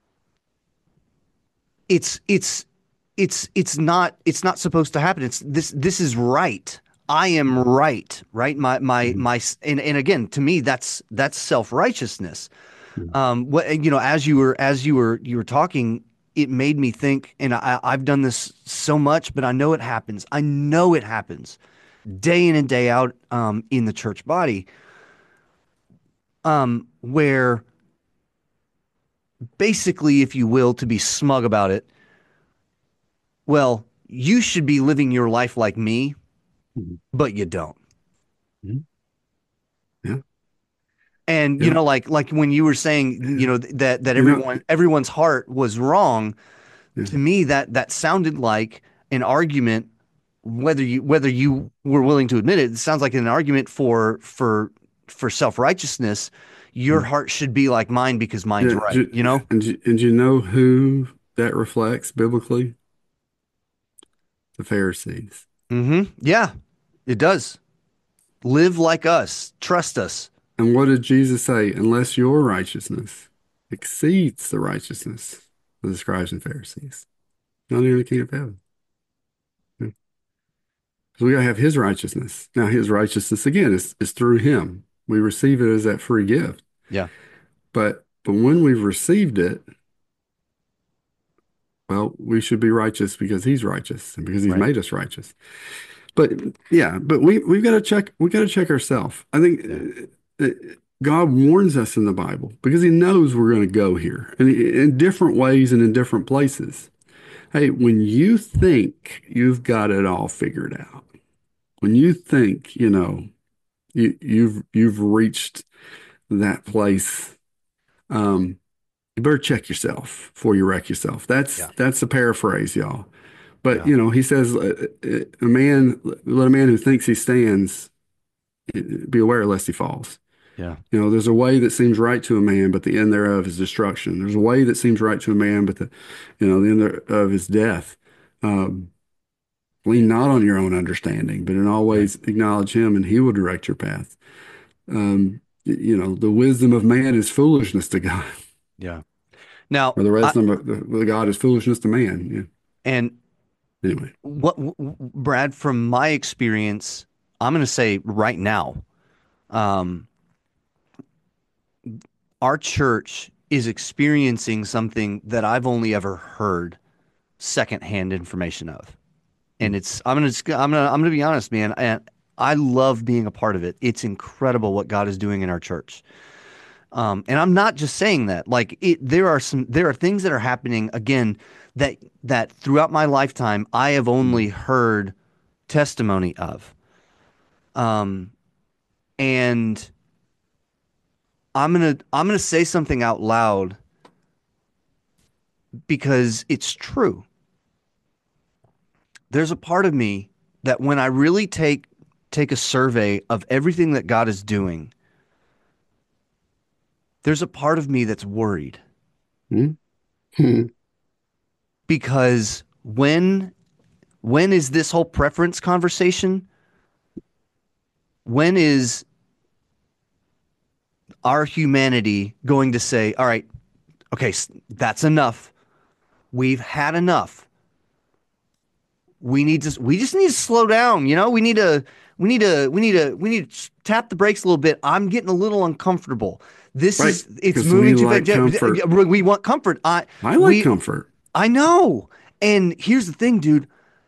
it's it's it's not supposed to happen. It's this is right. I am right, right? Mhm. And again, to me, that's self-righteousness. Mhm. What as you were talking, it made me think, and I've done this so much, but I know it happens. I know it happens day in and day out in the church body, where basically, if you will, to be smug about it, well, you should be living your life like me, Mhm. but you don't. Mhm. Yeah, And yeah, like when you were saying, yeah. that You know, everyone's heart was wrong, yeah. to me that sounded like an argument, whether you were willing to admit it, it sounds like an argument for self-righteousness. your heart should be like mine because mine's Yeah, right, you know? and you know who that reflects biblically? The Pharisees. Yeah, it does. Live like us. Trust us. And what did Jesus say? Unless your righteousness exceeds the righteousness of the scribes and Pharisees, not in the kingdom of heaven. Yeah. So we gotta have his righteousness. Now his righteousness again is through him. We receive it as that free gift. Yeah, But when we've received it, well, we should be righteous because he's righteous and because he's right. made us righteous. But yeah, but we've got to check ourselves. I think God warns us in the Bible because he knows we're going to go here and in different ways and in different places. Hey, when you think you've got it all figured out, when you think, you've reached that place, you better check yourself before you wreck yourself. Yeah, That's a paraphrase, y'all. But yeah, he says, let a man who thinks he stands be aware lest he falls. yeah, There's a way that seems right to a man, but the end thereof is destruction. There's a way that seems right to a man, but the end thereof is death. Um, Lean not on your own understanding, but in all right. ways acknowledge him, and he will direct your path. The wisdom of man is foolishness to God, Yeah. Now, or the wisdom of God is foolishness to man. and Yeah. Anyway. Brad, from my experience, I'm going to say right now, um, our church is experiencing something that I've only ever heard secondhand information of. And I'm gonna be honest, man. And I love being a part of it. It's incredible what God is doing in our church. And I'm not just saying that. Like there are things that are happening again that throughout my lifetime I have only heard testimony of. And I'm gonna say something out loud because it's true. There's a part of me that when I really take a survey of everything that God is doing, there's a part of me that's worried Mhm. because when is this whole preference conversation? When is our humanity going to say, all right, okay, that's enough. We've had enough. We just need to slow down. We need to tap the brakes a little bit. I'm getting a little uncomfortable. Right. It's Because we moving too like comfort. fast. We want comfort. I like comfort. I know. And here's the thing, dude.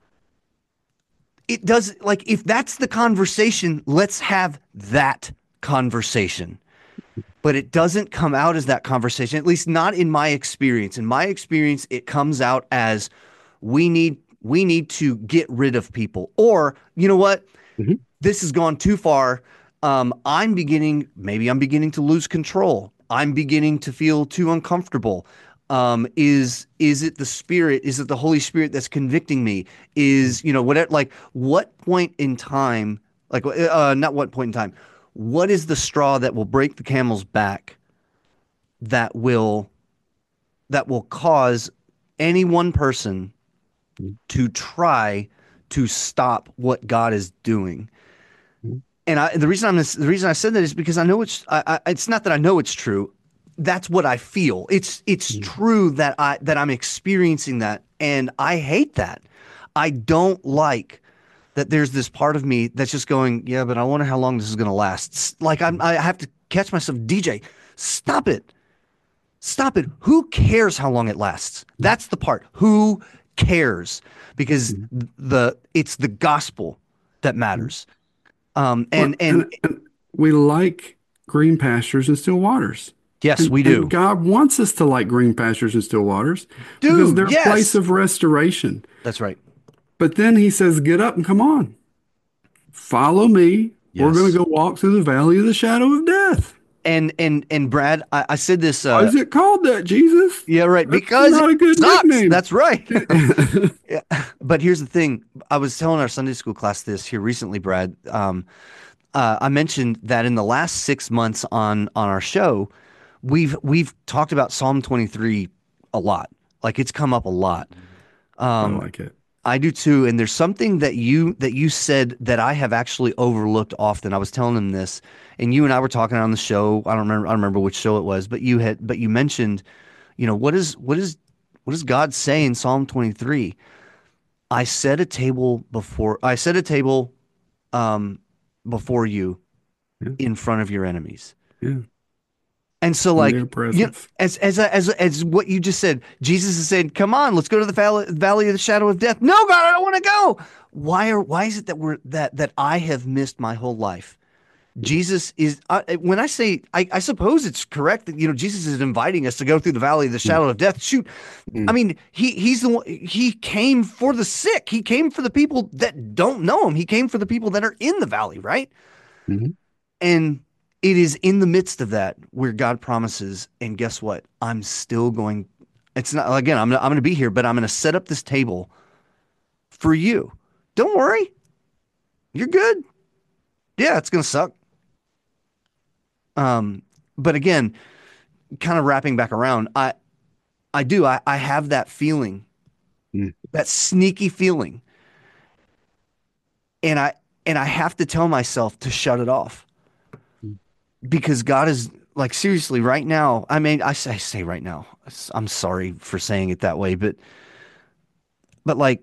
It does, like, if that's the conversation, let's have that conversation. But it doesn't come out as that conversation, at least not in my experience. In my experience, it comes out as we need to get rid of people. Or, you know what? Mhm. This has gone too far. Maybe I'm beginning to lose control. I'm beginning to feel too uncomfortable. Is it the Spirit? Is it the Holy Spirit that's convicting me? Whatever, like what point in time, not what point in time, what is the straw that will break the camel's back that will cause any one person to try to stop what God is doing? And the reason I said that is because I know it's not that I know it's true. That's what I feel. It's true that I'm experiencing that, and I hate that. I don't like that there's this part of me that's just going, yeah, but I wonder how long this is going to last. Like I have to catch myself, DJ, stop it. Stop it. Who cares how long it lasts? That's the part. Who cares? Because it's the gospel that matters. Well, and we like green pastures and still waters. Yes, we And do. God wants us to like green pastures and still waters because Dude, they're a place yes. of restoration. That's right. But then he says, get up and come on. Follow me. We're going Yes. to go walk through the valley of the shadow of death. And Brad, I said this. Why is it called that, Jesus? Yeah, right. That's Because it not a good sucks. nickname. That's right. Yeah. But here's the thing. I was telling our Sunday school class this here recently, Brad. I mentioned that in the last 6 months on our show, we've talked about Psalm 23 a lot. Like it's come up a lot. I like it. I do too. And there's something that you said that I have actually overlooked often. I was telling him this, and you and I were talking on the show. I don't remember which show it was, but you mentioned, what does God say in Psalm 23? I set a table before you Yeah, in front of your enemies. yeah. And so, In their like, presence. as what you just said, Jesus is saying, "Come on, let's go to the valley of the shadow of death." No, God, I don't want to go. Why is it that I have missed my whole life? Jesus is when I say I suppose it's correct that Jesus is inviting us to go through the valley of the Mm, shadow of death. Shoot, I mm, mean he's the one. He came for the sick. He came for the people that don't know him. He came for the people that are in the valley, right? mhm. And it is in the midst of that where God promises, and guess what? I'm still going. It's not again. I'm going to be here, but I'm going to set up this table for you. Don't worry, you're good. Yeah, it's going to suck. But again, kind of wrapping back around, I have that feeling, Mm. that sneaky feeling, and I have to tell myself to shut it off Mm. because God is like seriously right now. I mean, I say right now. I'm sorry for saying it that way, but like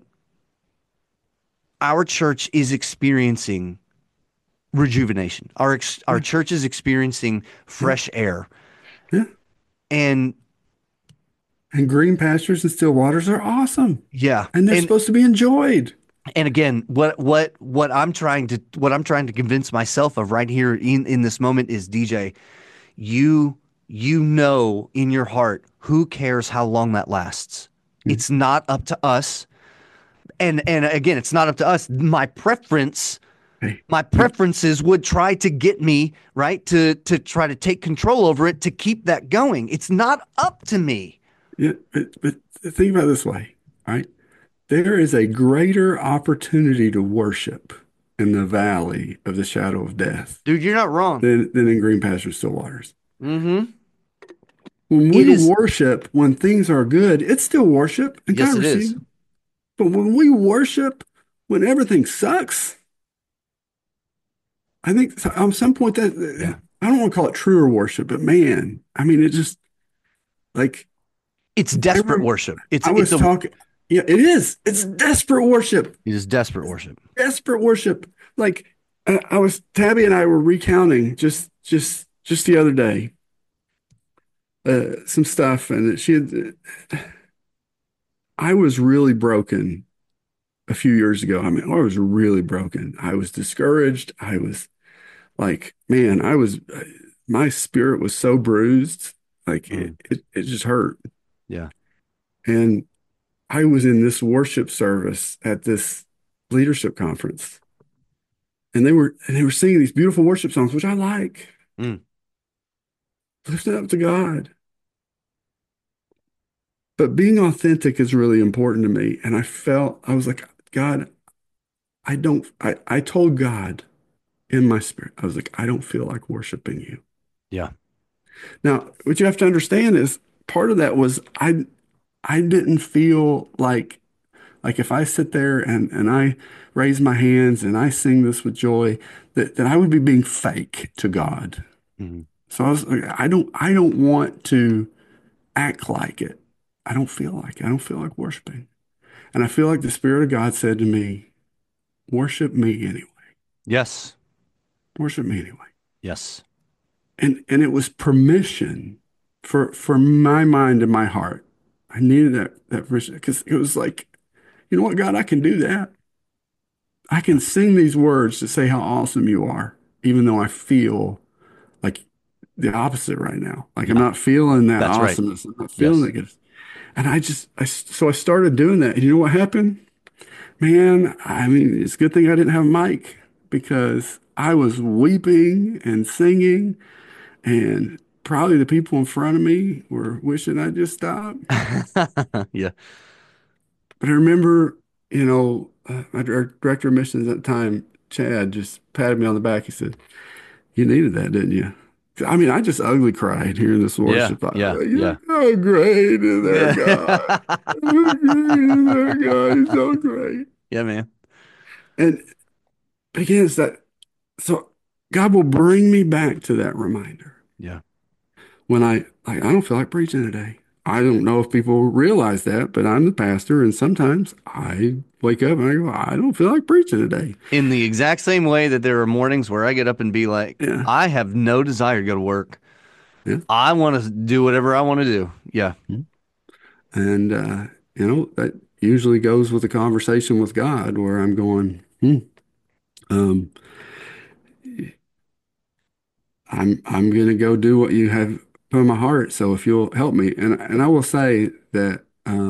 our church is experiencing rejuvenation. Our Yeah, church is experiencing yeah, fresh air, yeah. and And green pastures and still waters are awesome. yeah, And they're and supposed to be enjoyed. again, what I'm trying to convince myself of right here in this moment is DJ, you you know in your heart who cares how long that lasts. Mm. It's not up to us. And again, it's not up to us. Hey, My but preferences would try to get me, right, to try to take control over it to keep that going. It's not up to me. yeah, but think about it this way, right? There is a greater opportunity to worship in the valley of the shadow of death Dude, you're not wrong. than in green pastures, still waters. Mm-hmm. When It we is. worship, when things are good, it's still worship and Yes, God it receives is. it. But when we worship, when everything sucks, I think at some point that Yeah. I don't want to call it truer worship, but man, I mean, it just like It's I desperate remember worship. I It's was a talking. Yeah, it is. It's desperate worship. it is desperate It's worship. desperate worship. Like I was Tabby and I were recounting just the other day some stuff, and she had. I was really broken a few years ago. I mean, I was really broken. I was discouraged. I was like, man, my spirit was so bruised. Like Mm, it just hurt. yeah. And I was in this worship service at this leadership conference, and they were singing these beautiful worship songs, which I like, Mm, lifting up to God. But being authentic is really important to me. And I was like, God, I told God in my spirit, I was like, I don't feel like worshiping you. yeah. Now, what you have to understand is part of that was I didn't feel like if I sit there and I raise my hands and I sing this with joy, that I would be being fake to God. Mhm. So I was like, I don't want to act like it. I don't feel like it. I don't feel like worshiping. And I feel like the Spirit of God said to me, worship me anyway. Yes. Worship me anyway. Yes. And it was permission for my mind and my heart. I needed that permission because it was like, you know what, God, I can do that. I Yeah. can sing these words to say how awesome you are, even though I feel like the opposite right now. Like I'm Yeah. not feeling that That's right. awesomeness. I'm not feeling that Yes. good. And so I started doing that. And you know what happened? Man, I mean, it's a good thing I didn't have a mic because I was weeping and singing, and probably the people in front of me were wishing I just stopped. Yeah. But I remember, our director of missions at the time Chad just patted me on the back. He said, "You needed that, didn't you?" I mean, I just ugly cried hearing this Yeah, worship. yeah, You're yeah. so great in there, God. Yeah. You're great in there, God. You're so great. Yeah, man. And begins that. So God will bring me back to that reminder Yeah. when I don't feel like preaching today. I don't know if people realize that, but I'm the pastor, and sometimes I wake up and I go, I don't feel like preaching today. In the exact same way that there are mornings where I get up and be like, Yeah, I have no desire to go to work. yeah. I want to do whatever I want to do. Yeah. And that usually goes with a conversation with God where I'm going, um, I'm gonna go do what you have put in my heart. So if you'll help me, and I will say that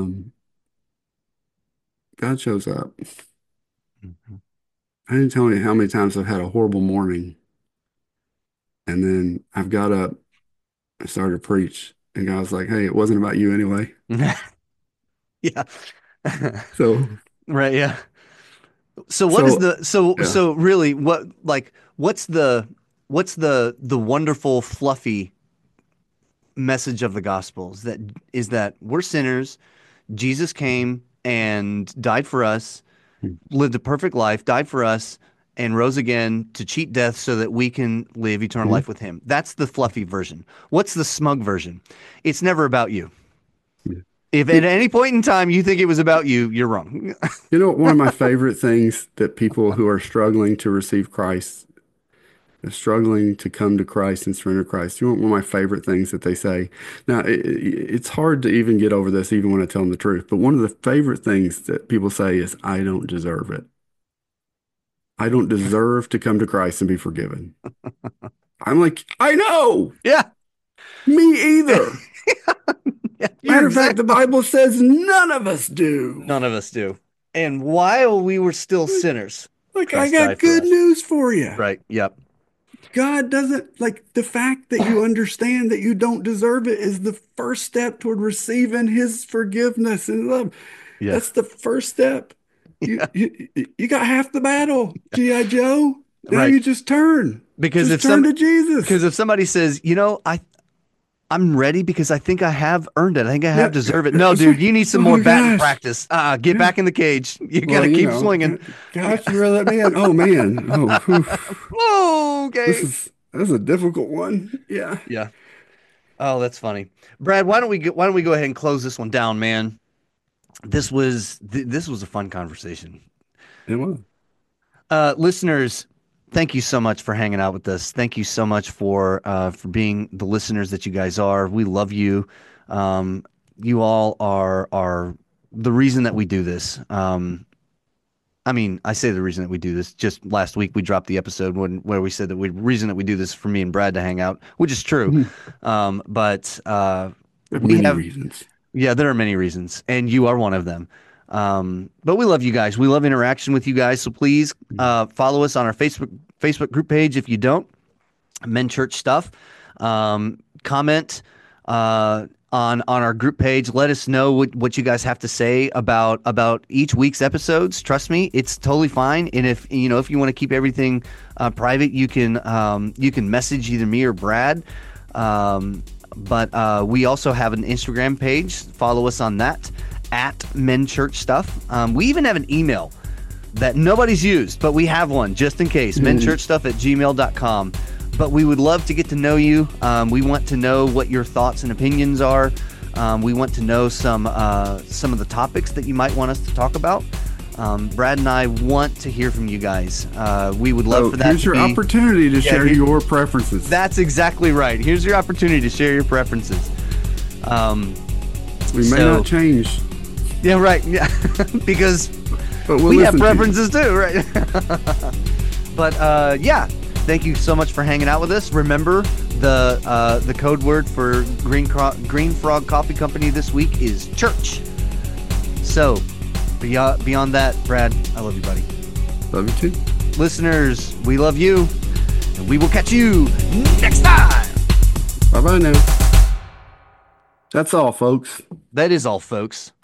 God shows up. Mhm. I didn't tell you how many times I've had a horrible morning, and then I've got up and started to preach, and God's like, "Hey, it wasn't about you anyway." Yeah. So, Right. Yeah. So what is so the so yeah, so really what like what's the wonderful fluffy message of the Gospels that is that we're sinners. Jesus came and died for us, lived a perfect life, died for us, and rose again to cheat death so that we can live eternal Mhm. life with him. That's the fluffy version. What's the smug version? It's never about you. Yeah. If at any point in time you think it was about you, you're wrong. One of my favorite things that people who are struggling to receive Christ, struggling to come to Christ and surrender to Christ, one of my favorite things that they say. Now, it's hard to even get over this, even when I tell them the truth. But one of the favorite things that people say is, "I don't deserve it. I don't deserve to come to Christ and be forgiven." I'm like, I know, Yeah. me either. Yeah, you're Matter of fact, the exactly. Bible says none of us do. None of us do. And while we were still sinners, Like, I Christ got died for good us. news for you. Right. Yep. God doesn't like the fact that you understand that you don't deserve it is the first step toward receiving his forgiveness and love. Yeah. That's the first step. You Yeah. you you got half the battle, G.I. Joe. Now Right. you just turn. Because Just if turn some to Jesus. because if somebody says, I'm ready because I think I have earned it. I think I have Yeah, deserved it. No, that's dude, right. you need some Oh more my batting gosh. practice. Get Yeah. back in the cage. You Well, gotta keep swinging. gosh, you really let me in. Oh man. Oh, whew. Oh, okay. That's a difficult one. Yeah. Yeah. Oh, that's funny. Brad, why don't we go ahead and close this one down, man? This was a fun conversation. It was. Listeners, thank you so much for hanging out with us. Thank you so much for being the listeners that you guys are. We love you. Um, you all are the reason that we do this. I mean, I say the reason that we do this. Just last week we dropped the episode where we said that the reason that we do this is for me and Brad to hang out, which is true. Mhm. But There are we many have reasons. yeah, there are many reasons, and you are one of them. But we love you guys. We love interaction with you guys. So please follow us on our Facebook group page if you don't. Men Church Stuff. Comment on our group page. Let us know what you guys have to say about each week's episodes. Trust me, it's totally fine. And if you want to keep everything private, you can message either me or Brad. But we also have an Instagram page. Follow us on that at Men Church Stuff. We even have an email that nobody's used, but we have one just in case. menchurchstuff@gmail.com. But we would love to get to know you. We want to know what your thoughts and opinions are. We want to know some of the topics that you might want us to talk about. Brad and I want to hear from you guys. We would love for that Here's to your be. opportunity to share here- your preferences. That's exactly right. Here's your opportunity to share your preferences. We may so- not change, Yeah, right. Yeah, because but we'll we have listen to you. preferences too, right? But yeah, thank you so much for hanging out with us. Remember, the code word for Green Frog Coffee Company this week is church. So beyond that, Brad, I love you, buddy. Love you too. Listeners, we love you, and we will catch you next time. Bye bye now. That's all, folks. That is all, folks.